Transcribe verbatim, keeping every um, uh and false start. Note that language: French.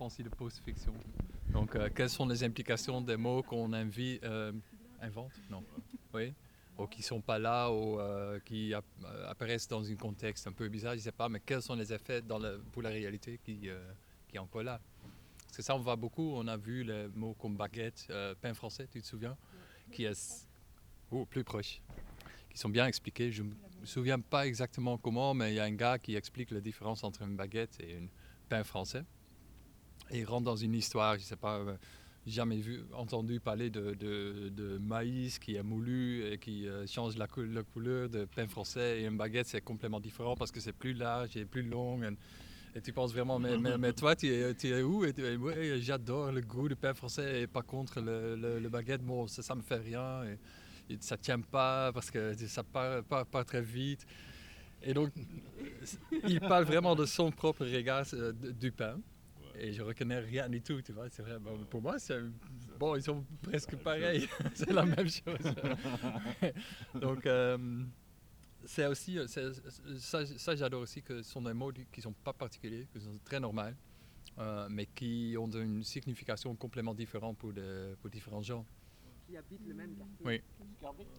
pensée de post-fiction. Donc, euh, quelles sont les implications des mots qu'on invi- euh, invente Non. Oui. Ou qui ne sont pas là, ou euh, qui ap- euh, apparaissent dans un contexte un peu bizarre, je ne sais pas, mais quels sont les effets dans le, pour la réalité qui, euh, qui est encore là. Parce que ça, on voit beaucoup, on a vu les mots comme baguette, euh, pain français, tu te souviens, qui est oh, plus proche, qui sont bien expliqués. Je ne me souviens pas exactement comment, mais il y a un gars qui explique la différence entre une baguette et un pain français. Et il rentre dans une histoire, je ne sais pas, euh, jamais vu, entendu parler de, de, de maïs qui est moulu et qui euh, change la, cou- la couleur de pain français. Et une baguette, c'est complètement différent parce que c'est plus large et plus long. Et, et tu penses vraiment, mais, mais, mais toi, tu es, tu es où? Et tu es, ouais, j'adore le goût du pain français et pas contre le, le, le baguette. Bon, ça, ça me fait rien. Et, et ça tient pas parce que ça part, part, part très vite. Et donc, il parle vraiment de son propre regard euh, du pain. Et je reconnais rien du tout, tu vois. C'est vrai. Bon, pour moi, c'est bon, ils sont presque pareils. C'est la même chose. Donc, euh, c'est aussi, c'est, ça, ça j'adore aussi que ce sont des mots qui sont pas particuliers, qui sont très normaux, euh, mais qui ont une signification complètement différente pour, de, pour différents gens. Qui habitent le même quartier. Oui.